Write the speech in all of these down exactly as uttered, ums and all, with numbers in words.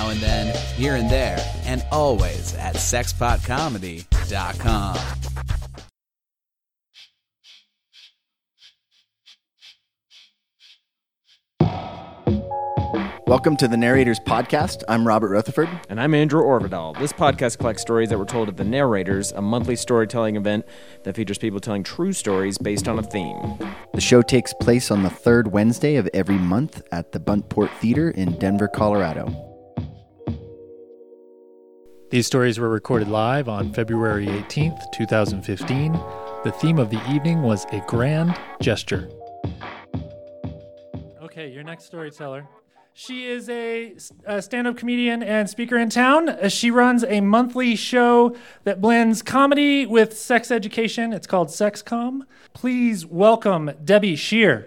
now and then, here and there, and always at sex pot comedy dot com. Welcome to the Narrators Podcast. I'm Robert Rutherford. And I'm Andrew Orvidal. This podcast collects stories that were told at the Narrators, a monthly storytelling event that features people telling true stories based on a theme. The show takes place on the third Wednesday of every month at the Buntport Theater in Denver, Colorado. These stories were recorded live on February eighteenth, twenty fifteen. The theme of the evening was a grand gesture. Okay, your next storyteller. She is a, a stand-up comedian and speaker in town. Uh, She runs a monthly show that blends comedy with sex education. It's called SexCom. Please welcome Debbie Shear.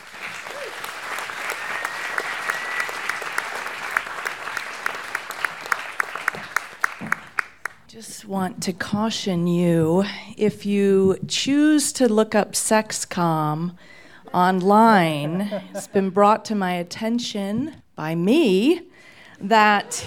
Just want to caution you, if you choose to look up SexCom online, it's been brought to my attention by me that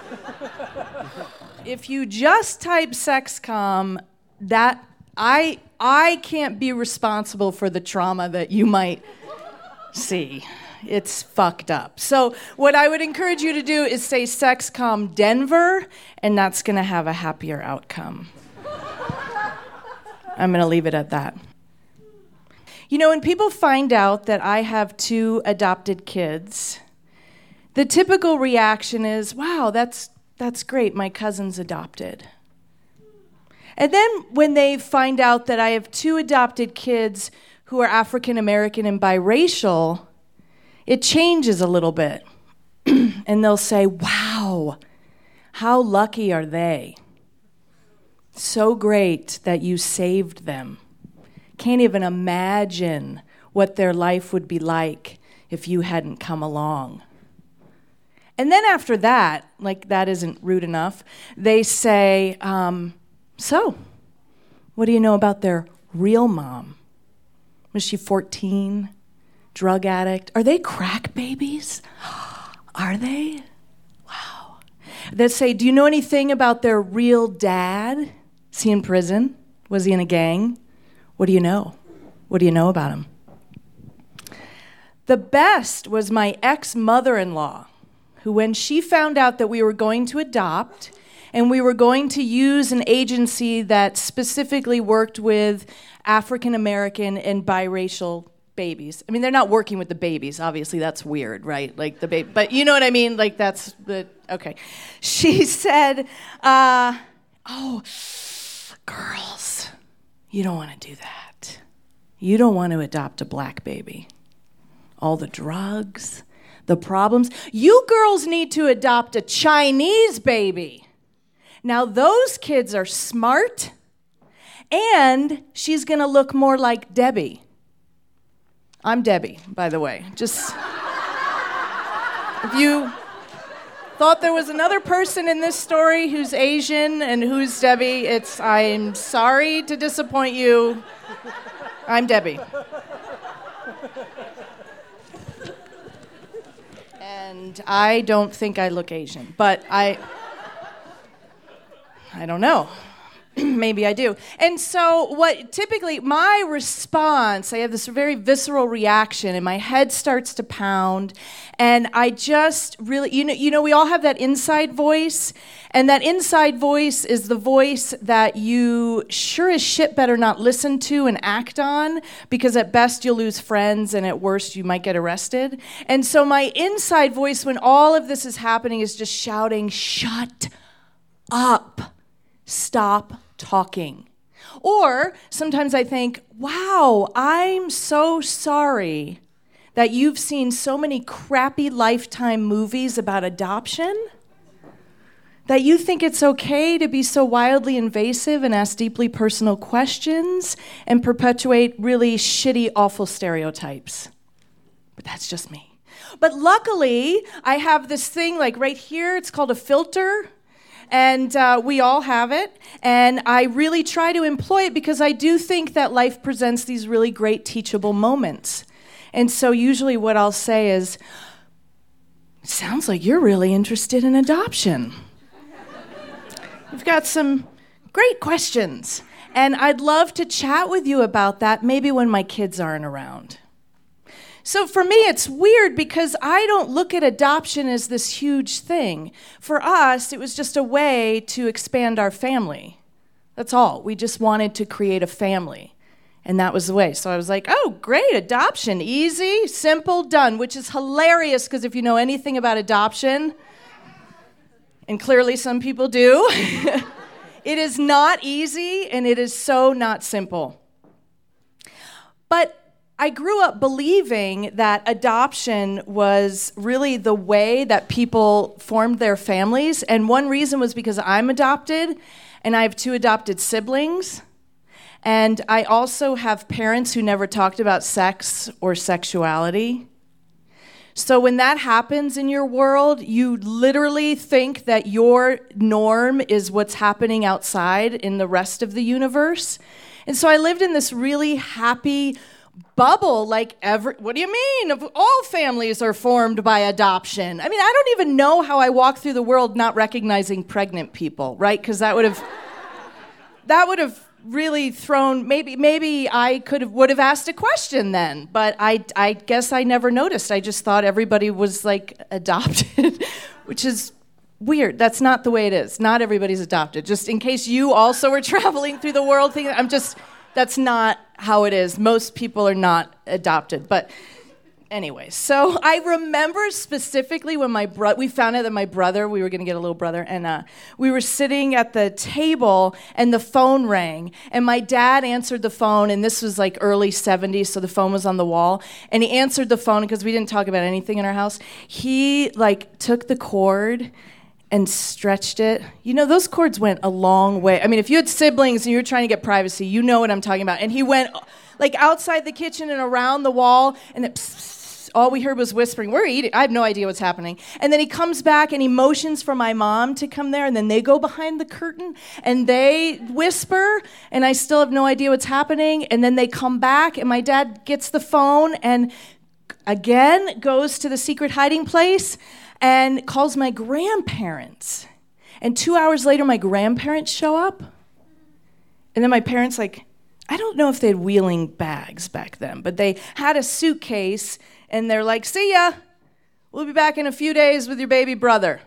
if you just type SexCom, that I I can't be responsible for the trauma that you might see. It's fucked up. So what I would encourage you to do is say SexCom Denver, and that's going to have a happier outcome. I'm going to leave it at that. You know, when people find out that I have two adopted kids, the typical reaction is, wow, that's that's great, my cousin's adopted. And then when they find out that I have two adopted kids who are African American and biracial, it changes a little bit. And they'll say, wow, how lucky are they? So great that you saved them. Can't even imagine what their life would be like if you hadn't come along. And then after that, like that isn't rude enough, they say, um, so, what do you know about their real mom? Was she fourteen? Drug addict? Are they crack babies? Are they? Wow. They say, do you know anything about their real dad? Is he in prison? Was he in a gang? What do you know? What do you know about him? The best was my ex-mother-in-law, who when she found out that we were going to adopt and we were going to use an agency that specifically worked with African American and biracial babies. I mean, they're not working with the babies. Obviously, that's weird, right? Like the baby, but you know what I mean? Like that's the, okay. She said, uh, oh, girls, you don't want to do that. You don't want to adopt a black baby. All the drugs, the problems. You girls need to adopt a Chinese baby. Now, those kids are smart, and she's going to look more like Debbie. I'm Debbie, by the way. Just, if you thought there was another person in this story who's Asian and who's Debbie, it's, I'm sorry to disappoint you. I'm Debbie. And I don't think I look Asian, but I, I don't know. Maybe I do. And so what typically, my response, I have this very visceral reaction and my head starts to pound and I just really, you know, you know, we all have that inside voice, and that inside voice is the voice that you sure as shit better not listen to and act on, because at best you'll lose friends and at worst you might get arrested. And so my inside voice when all of this is happening is just shouting, shut up, stop talking. Or sometimes I think, wow, I'm so sorry that you've seen so many crappy Lifetime movies about adoption that you think it's okay to be so wildly invasive and ask deeply personal questions and perpetuate really shitty, awful stereotypes. But that's just me. But luckily, I have this thing like right here, it's called a filter. And uh, we all have it, and I really try to employ it because I do think that life presents these really great teachable moments. And so usually what I'll say is, sounds like you're really interested in adoption. We've got some great questions, and I'd love to chat with you about that, maybe when my kids aren't around. So for me, it's weird because I don't look at adoption as this huge thing. For us, it was just a way to expand our family. That's all. We just wanted to create a family, and that was the way. So I was like, oh, great, adoption, easy, simple, done, which is hilarious because if you know anything about adoption, and clearly some people do, it is not easy, and it is so not simple. But I grew up believing that adoption was really the way that people formed their families, and one reason was because I'm adopted, and I have two adopted siblings, and I also have parents who never talked about sex or sexuality. So when that happens in your world, you literally think that your norm is what's happening outside in the rest of the universe. And so I lived in this really happy bubble, like every, what do you mean? All families are formed by adoption. I mean, I don't even know how I walk through the world not recognizing pregnant people, right? Because that would have, that would have really thrown, maybe maybe I could have would have asked a question then, but I I guess I never noticed. I just thought everybody was like adopted, which is weird. That's not the way it is. Not everybody's adopted. Just in case you also were traveling through the world thinking, I'm just, that's not how it is. Most people are not adopted. But anyway, so I remember specifically when my bro- we found out that my brother, we were going to get a little brother, and uh, we were sitting at the table, and the phone rang, and my dad answered the phone, and this was like early seventies, so the phone was on the wall, and he answered the phone because we didn't talk about anything in our house. He like took the cord and stretched it. You know, those cords went a long way. I mean, if you had siblings and you were trying to get privacy, you know what I'm talking about. And he went like outside the kitchen and around the wall, and it, pss, pss, all we heard was whispering. We're eating. I have no idea what's happening. And then he comes back and he motions for my mom to come there, and then they go behind the curtain and they whisper, and I still have no idea what's happening. And then they come back, and my dad gets the phone and again goes to the secret hiding place and calls my grandparents. And two hours later, my grandparents show up. And then my parents, like, I don't know if they had wheeling bags back then, but they had a suitcase, and they're like, see ya. We'll be back in a few days with your baby brother.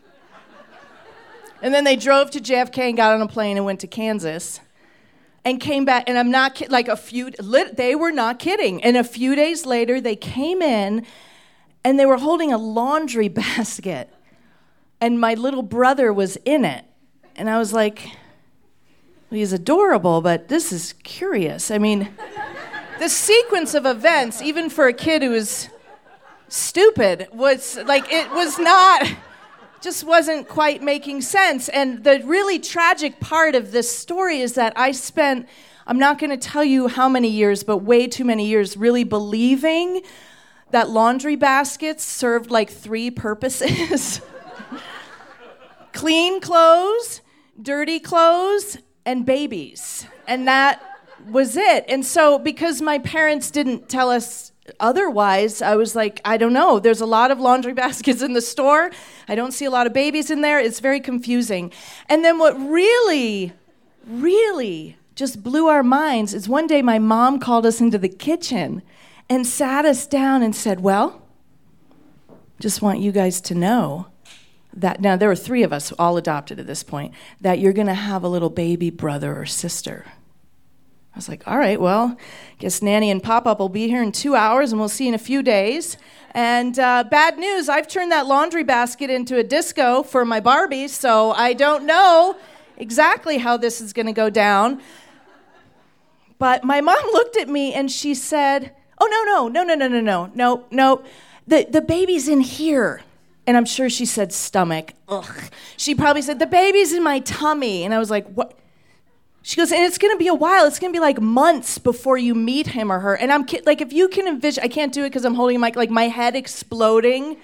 And then they drove to J F K and got on a plane and went to Kansas and came back. And I'm not kidding, like a few, lit, they were not kidding. And a few days later, they came in, and they were holding a laundry basket, and my little brother was in it. And I was like, well, he's adorable, but this is curious. I mean, the sequence of events, even for a kid who was stupid, was like, it was not, just wasn't quite making sense. And the really tragic part of this story is that I spent, I'm not going to tell you how many years, but way too many years really believing that laundry baskets served like three purposes. Clean clothes, dirty clothes, and babies. And that was it. And so because my parents didn't tell us otherwise, I was like, I don't know. There's a lot of laundry baskets in the store. I don't see a lot of babies in there. It's very confusing. And then what really, really just blew our minds is one day my mom called us into the kitchen and sat us down and said, well, just want you guys to know that, now there were three of us all adopted at this point, that you're going to have a little baby brother or sister. I was like, all right, well, guess Nanny and Pop-Up will be here in two hours, and we'll see in a few days. And uh, bad news, I've turned that laundry basket into a disco for my Barbies, so I don't know exactly how this is going to go down. But my mom looked at me, and she said, oh, no, no, no, no, no, no, no, no, no. The, the baby's in here. And I'm sure she said stomach. Ugh. She probably said, the baby's in my tummy. And I was like, what? She goes, and it's going to be a while. It's going to be like months before you meet him or her. And I'm ki- like, if you can envision, I can't do it because I'm holding a mic, like my head exploding.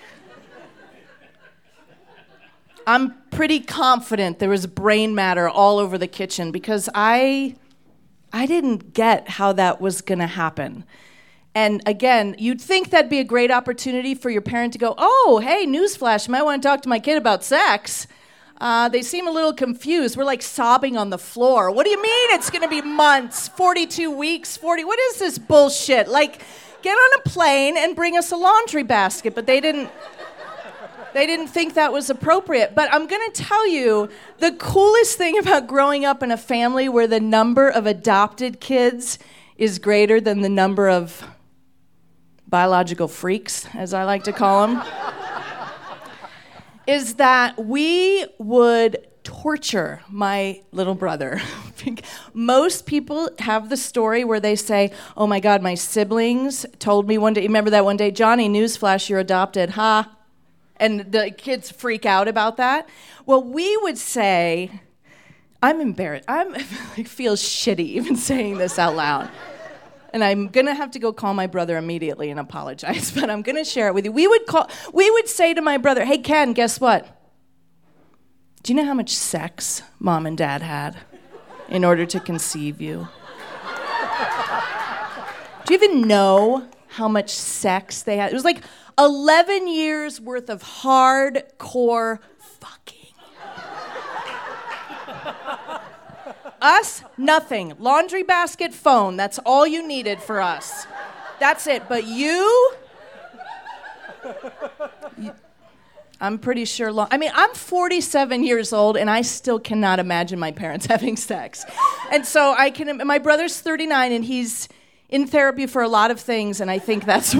I'm pretty confident there was brain matter all over the kitchen because I, I didn't get how that was going to happen. And again, you'd think that'd be a great opportunity for your parent to go, oh, hey, newsflash, I might want to talk to my kid about sex. Uh, they seem a little confused. We're like sobbing on the floor. What do you mean it's going to be months, forty-two weeks, forty? What is this bullshit? Like, get on a plane and bring us a laundry basket. But they didn't. They didn't think that was appropriate. But I'm going to tell you, the coolest thing about growing up in a family where the number of adopted kids is greater than the number of biological freaks, as I like to call them, is that we would torture my little brother. Most people have the story where they say, oh my God, my siblings told me one day, remember that one day, Johnny, newsflash, you're adopted, ha. And the kids freak out about that. Well, we would say, I'm embarrassed. I'm, I feel shitty even saying this out loud. And I'm going to have to go call my brother immediately and apologize, but I'm going to share it with you. We would call, we would say to my brother, hey, Ken, guess what? Do you know how much sex mom and dad had in order to conceive you? Do you even know how much sex they had? It was like eleven years worth of hardcore fucking. Us, nothing. Laundry basket, phone. That's all you needed for us. That's it. But you, you I'm pretty sure. Long, I mean, I'm forty-seven years old, and I still cannot imagine my parents having sex. And so I can. My brother's thirty-nine, and he's in therapy for a lot of things, and I think that's.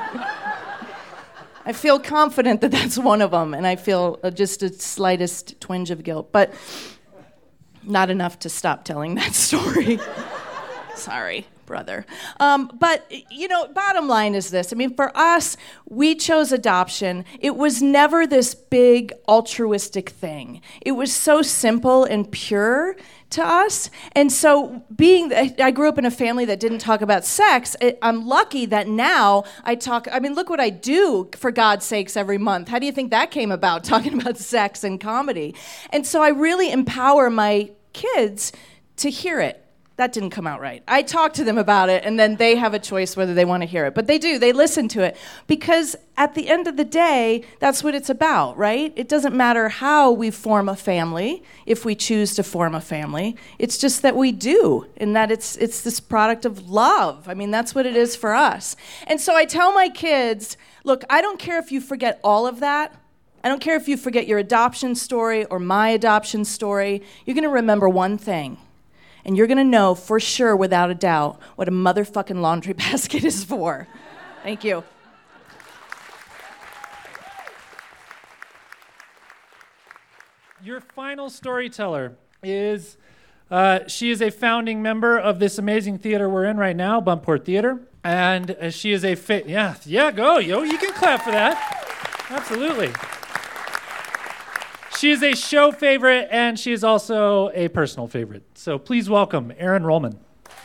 I feel confident that that's one of them, and I feel uh, just a slightest twinge of guilt, but. Not enough to stop telling that story. Sorry, brother. Um, but, you know, bottom line is this. I mean, for us, we chose adoption. It was never this big altruistic thing. It was so simple and pure to us. And so being, I grew up in a family that didn't talk about sex. I'm lucky that now I talk, I mean, look what I do, for God's sakes, every month. How do you think that came about, talking about sex and comedy? And so I really empower my kids to hear it. That didn't come out right. I talk to them about it, and then they have a choice whether they want to hear it. But they do. They listen to it. Because at the end of the day, that's what it's about, right? It doesn't matter how we form a family, if we choose to form a family. It's just that we do, and that it's it's this product of love. I mean, that's what it is for us. And so I tell my kids, look, I don't care if you forget all of that. I don't care if you forget your adoption story or my adoption story. You're going to remember one thing. And you're going to know for sure, without a doubt, what a motherfucking laundry basket is for. Thank you. Your final storyteller is, uh, she is a founding member of this amazing theater we're in right now, Buntport Theater. And uh, she is a, fa- yeah, yeah, go, yo, you can clap for that. Absolutely. She is a show favorite, and she is also a personal favorite. So please welcome Erin Rollman.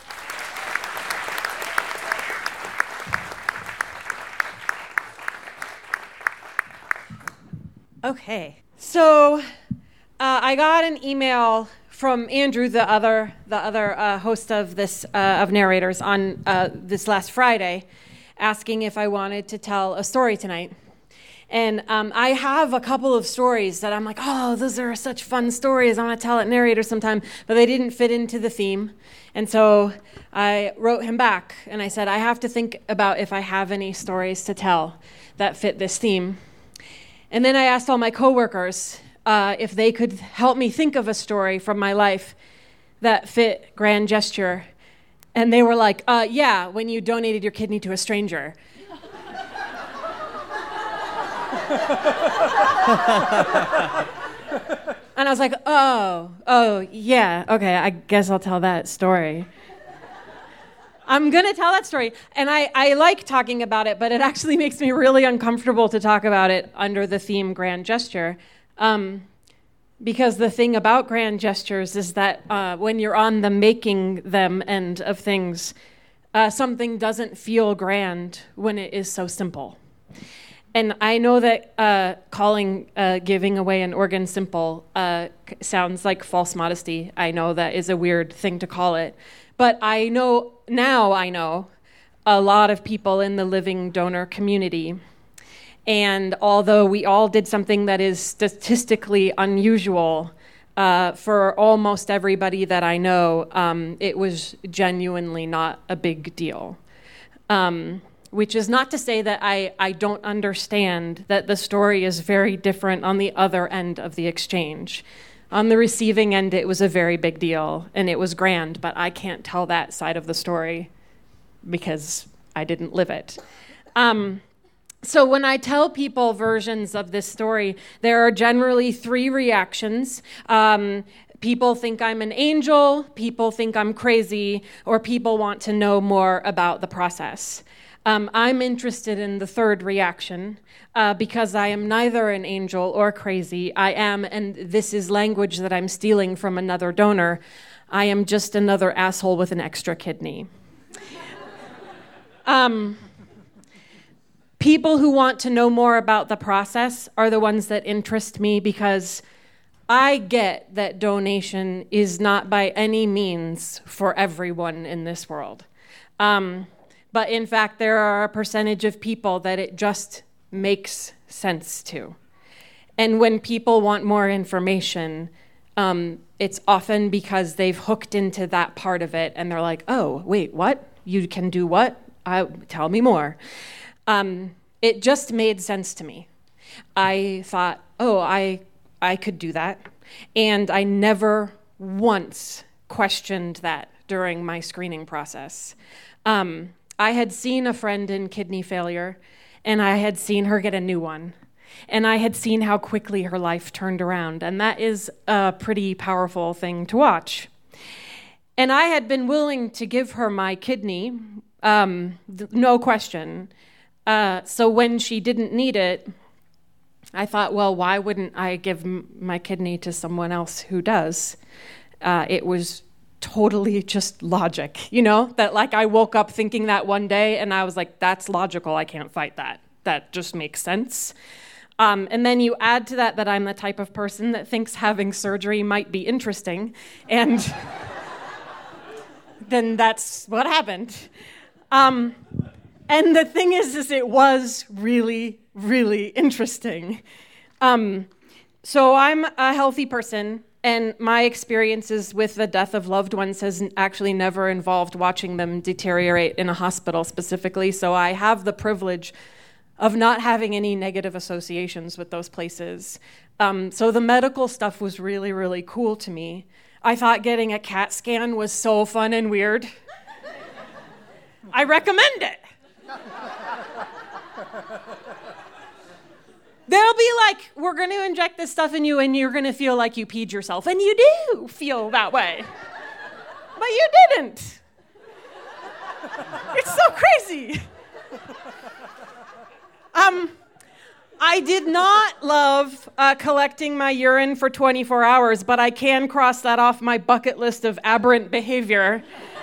Okay, so uh, I got an email from Andrew, the other the other uh, host of this uh, of narrators, on uh, this last Friday, asking if I wanted to tell a story tonight. And um, I have a couple of stories that I'm like, oh, those are such fun stories. I want to tell at narrator sometime, but they didn't fit into the theme. And so I wrote him back, and I said, I have to think about if I have any stories to tell that fit this theme. And then I asked all my coworkers uh, if they could help me think of a story from my life that fit grand gesture. And they were like, uh, yeah, when you donated your kidney to a stranger. And I was like, oh, oh, yeah, okay, I guess I'll tell that story. I'm going to tell that story. And I, I like talking about it, but it actually makes me really uncomfortable to talk about it under the theme grand gesture. Um, because the thing about grand gestures is that uh, when you're on the making them end of things, uh, something doesn't feel grand when it is so simple. And I know that uh, calling uh, giving away an organ simple uh, sounds like false modesty. I know that is a weird thing to call it. But I know, now I know, a lot of people in the living donor community. And although we all did something that is statistically unusual, uh, for almost everybody that I know, um, it was genuinely not a big deal. Um, which is not to say that I, I don't understand that the story is very different on the other end of the exchange. On the receiving end, it was a very big deal, and it was grand, but I can't tell that side of the story because I didn't live it. Um, so when I tell people versions of this story, there are generally three reactions. Um, people think I'm an angel, people think I'm crazy, or people want to know more about the process. Um, I'm interested in the third reaction uh, because I am neither an angel or crazy. I am, and this is language that I'm stealing from another donor, I am just another asshole with an extra kidney. um, people who want to know more about the process are the ones that interest me because I get that donation is not by any means for everyone in this world. Um, But in fact, there are a percentage of people that it just makes sense to. And when people want more information, um, it's often because they've hooked into that part of it and they're like, oh, wait, what? You can do what? I, tell me more. Um, it just made sense to me. I thought, oh, I, I could do that. And I never once questioned that during my screening process. Um, I had seen a friend in kidney failure, and I had seen her get a new one. And I had seen how quickly her life turned around, and that is a pretty powerful thing to watch. And I had been willing to give her my kidney, um, th- no question. Uh, so when she didn't need it, I thought, well, why wouldn't I give m- my kidney to someone else who does? Uh, it was totally just logic, you know, that like I woke up thinking that one day and I was like, that's logical. I can't fight that. That just makes sense. Um, and then you add to that that I'm the type of person that thinks having surgery might be interesting. And then that's what happened. Um, and the thing is, is it was really, really interesting. Um, so I'm a healthy person. And my experiences with the death of loved ones has actually never involved watching them deteriorate in a hospital specifically. So I have the privilege of not having any negative associations with those places. Um, so the medical stuff was really, really cool to me. I thought getting a CAT scan was so fun and weird. I recommend it. They'll be like, we're going to inject this stuff in you and you're going to feel like you peed yourself. And you do feel that way. But you didn't. It's so crazy. Um, I did not love uh, collecting my urine for twenty-four hours, but I can cross that off my bucket list of aberrant behavior.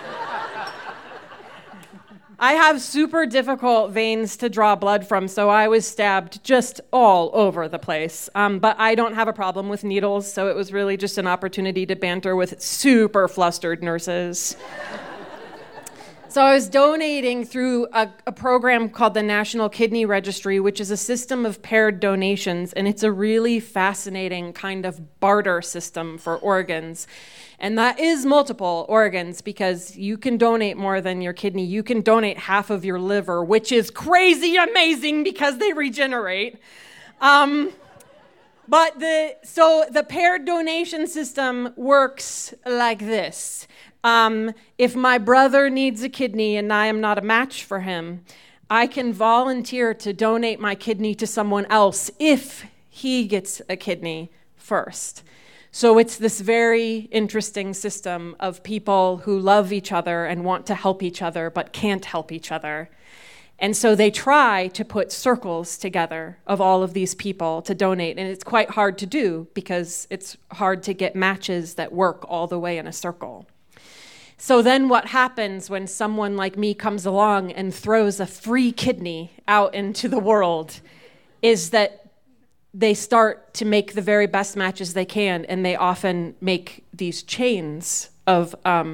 I have super difficult veins to draw blood from, so I was stabbed just all over the place. Um, but I don't have a problem with needles, so it was really just an opportunity to banter with super flustered nurses. So I was donating through a, a program called the National Kidney Registry, which is a system of paired donations, and it's a really fascinating kind of barter system for organs. And that is multiple organs because you can donate more than your kidney. You can donate half of your liver, which is crazy amazing because they regenerate. Um, but the so the paired donation system works like this. Um, if my brother needs a kidney and I am not a match for him, I can volunteer to donate my kidney to someone else if he gets a kidney first. So it's this very interesting system of people who love each other and want to help each other but can't help each other. And so they try to put circles together of all of these people to donate. And it's quite hard to do because it's hard to get matches that work all the way in a circle. So then what happens when someone like me comes along and throws a free kidney out into the world is that they start to make the very best matches they can, and they often make these chains of um,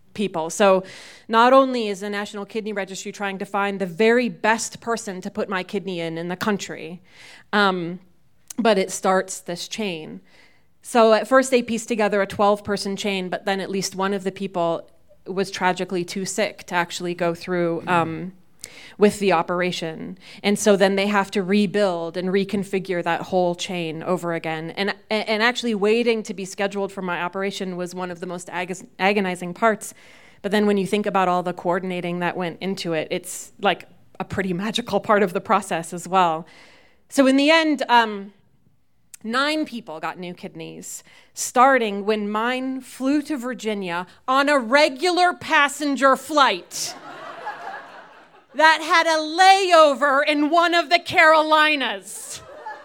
people. So not only is the National Kidney Registry trying to find the very best person to put my kidney in in the country, um, but it starts this chain. So at first they pieced together a twelve-person chain, but then at least one of the people was tragically too sick to actually go through um, with the operation. And so then they have to rebuild and reconfigure that whole chain over again. And and actually waiting to be scheduled for my operation was one of the most ag- agonizing parts. But then when you think about all the coordinating that went into it, it's like a pretty magical part of the process as well. So in the end, um, nine people got new kidneys, starting when mine flew to Virginia on a regular passenger flight that had a layover in one of the Carolinas.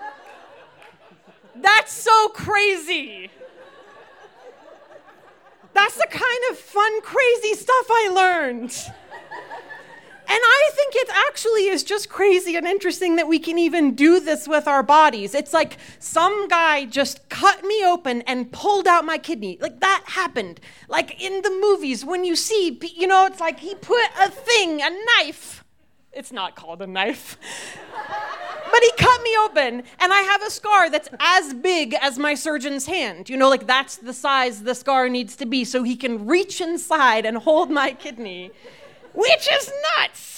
That's so crazy. That's the kind of fun, crazy stuff I learned. And I think it actually is just crazy and interesting that we can even do this with our bodies. It's like some guy just cut me open and pulled out my kidney. Like that happened. Like in the movies when you see, you know, it's like he put a thing, a knife. It's not called a knife. But he cut me open, and I have a scar that's as big as my surgeon's hand. You know, like that's the size the scar needs to be so he can reach inside and hold my kidney. Which is nuts.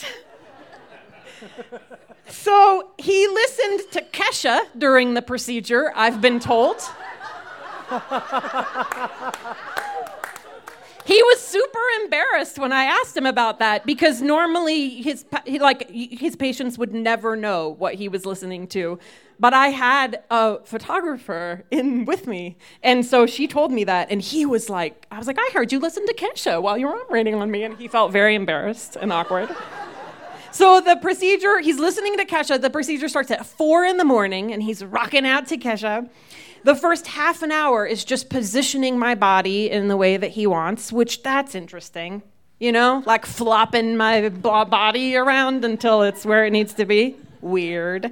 So he listened to Kesha during the procedure, I've been told. He was super embarrassed when I asked him about that because normally his he, like his patients would never know what he was listening to. But I had a photographer in with me, and so she told me that, and he was like, I was like, I heard you listen to Kesha while you were operating on me, and he felt very embarrassed and awkward. So the procedure, he's listening to Kesha. The procedure starts at four in the morning, and he's rocking out to Kesha. The first half an hour is just positioning my body in the way that he wants, which that's interesting, you know, like flopping my body around until it's where it needs to be. Weird.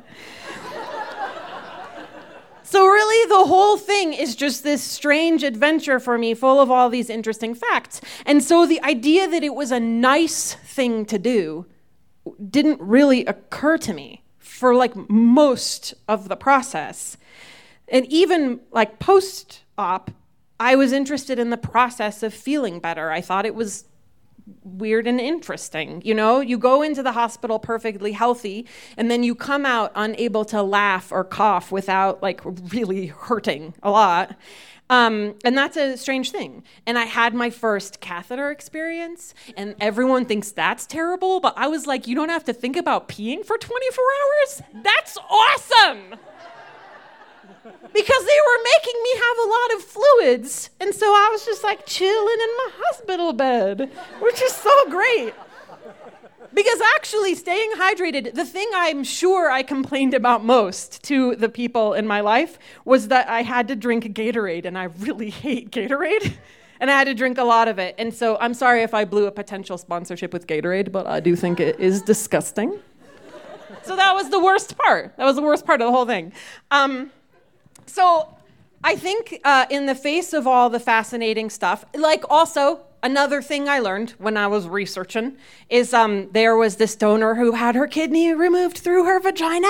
So really, the whole thing is just this strange adventure for me, full of all these interesting facts. And so the idea that it was a nice thing to do didn't really occur to me for like most of the process. And even like post-op, I was interested in the process of feeling better. I thought it was weird and interesting. You know, you go into the hospital perfectly healthy, and then you come out unable to laugh or cough without like really hurting a lot. Um, and that's a strange thing. And I had my first catheter experience, and everyone thinks that's terrible, but I was like, you don't have to think about peeing for twenty-four hours? That's awesome! Because they were making me have a lot of fluids, and so I was just like chilling in my hospital bed, which is so great. Because actually staying hydrated, the thing I'm sure I complained about most to the people in my life was that I had to drink Gatorade, and I really hate Gatorade, and I had to drink a lot of it. And so I'm sorry if I blew a potential sponsorship with Gatorade, but I do think it is disgusting. So that was the worst part. That was the worst part of the whole thing. Um, So I think uh, in the face of all the fascinating stuff, like also another thing I learned when I was researching is um, there was this donor who had her kidney removed through her vagina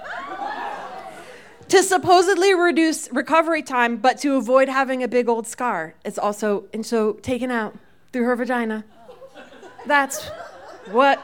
to supposedly reduce recovery time, but to avoid having a big old scar. It's also, and so taken out through her vagina. That's what...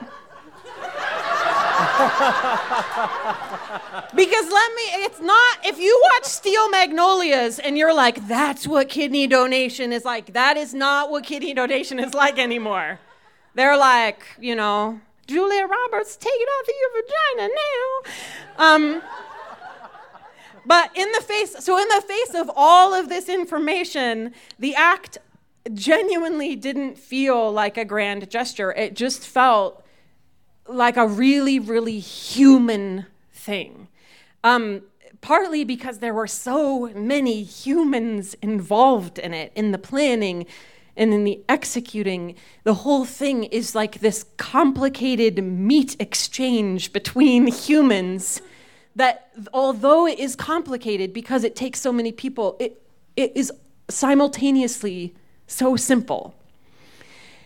Because let me, it's not, if you watch Steel Magnolias and you're like, that's what kidney donation is like, that is not what kidney donation is like anymore. They're like, you know, Julia Roberts, take it out through your vagina now. Um, but in the face, so in the face of all of this information, the act genuinely didn't feel like a grand gesture. It just felt like a really, really human thing. Um, partly because there were so many humans involved in it, in the planning and in the executing. The whole thing is like this complicated meat exchange between humans that, although it is complicated because it takes so many people, it it is simultaneously so simple.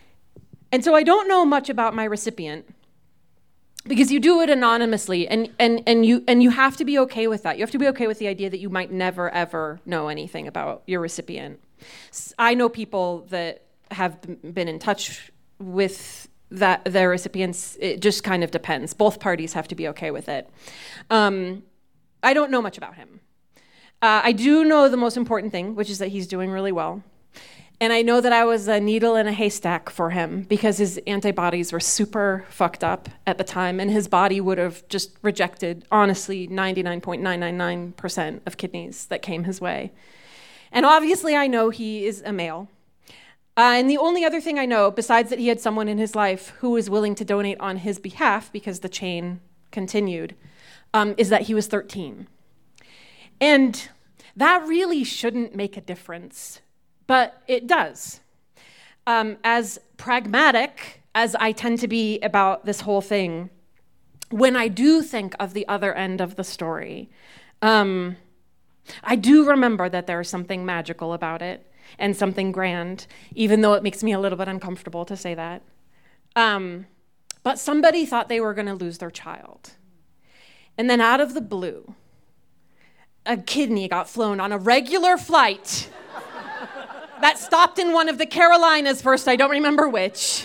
And so I don't know much about my recipient, because you do it anonymously, and, and, and, you, and you have to be okay with that. You have to be okay with the idea that you might never, ever know anything about your recipient. I know people that have been in touch with that their recipients. It just kind of depends. Both parties have to be okay with it. Um, I don't know much about him. Uh, I do know the most important thing, which is that he's doing really well. And I know that I was a needle in a haystack for him because his antibodies were super fucked up at the time, and his body would have just rejected, honestly, ninety-nine point nine nine nine percent of kidneys that came his way. And obviously I know he is a male. Uh, and the only other thing I know, besides that he had someone in his life who was willing to donate on his behalf because the chain continued, um, is that he was thirteen. And that really shouldn't make a difference. But it does. Um, as pragmatic as I tend to be about this whole thing, when I do think of the other end of the story, um, I do remember that there is something magical about it and something grand, even though it makes me a little bit uncomfortable to say that. Um, but somebody thought they were going to lose their child. And then out of the blue, a kidney got flown on a regular flight that stopped in one of the Carolinas first, I don't remember which.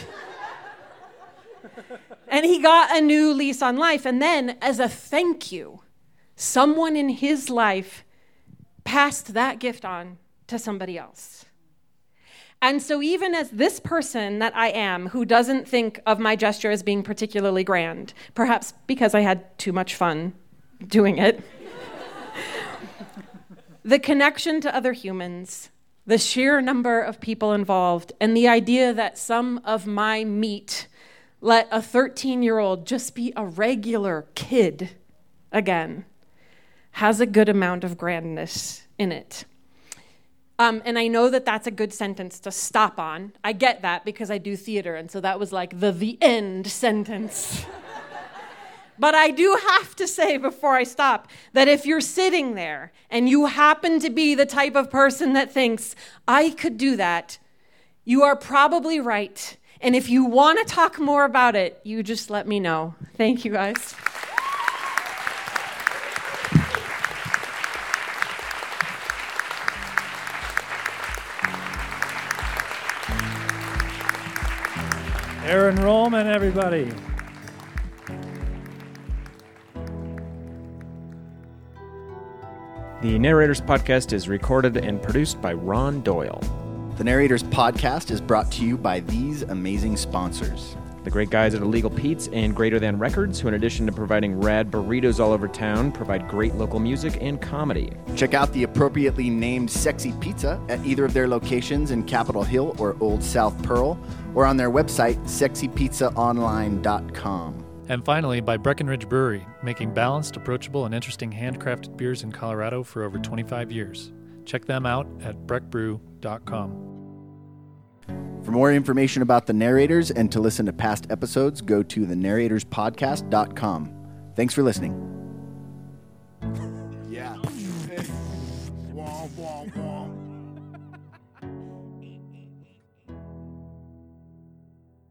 And he got a new lease on life. And then, as a thank you, someone in his life passed that gift on to somebody else. And so even as this person that I am, who doesn't think of my gesture as being particularly grand, perhaps because I had too much fun doing it, the connection to other humans, the sheer number of people involved, and the idea that some of my meat let a thirteen-year-old just be a regular kid again has a good amount of grandness in it. Um, and I know that that's a good sentence to stop on. I get that because I do theater, and so that was like the the end sentence. But I do have to say before I stop that if you're sitting there and you happen to be the type of person that thinks, I could do that, you are probably right. And if you want to talk more about it, you just let me know. Thank you, guys. Aaron Rollman, everybody. The Narrators Podcast is recorded and produced by Ron Doyle. The Narrators Podcast is brought to you by these amazing sponsors. The great guys at Illegal Pete's and Greater Than Records, who in addition to providing rad burritos all over town, provide great local music and comedy. Check out the appropriately named Sexy Pizza at either of their locations in Capitol Hill or Old South Pearl, or on their website, sexy pizza online dot com. And finally, by Breckenridge Brewery, making balanced, approachable, and interesting handcrafted beers in Colorado for over twenty-five years. Check them out at breck brew dot com. For more information about the Narrators and to listen to past episodes, go to the narrators podcast dot com. Thanks for listening. Yeah. Womp, womp, womp.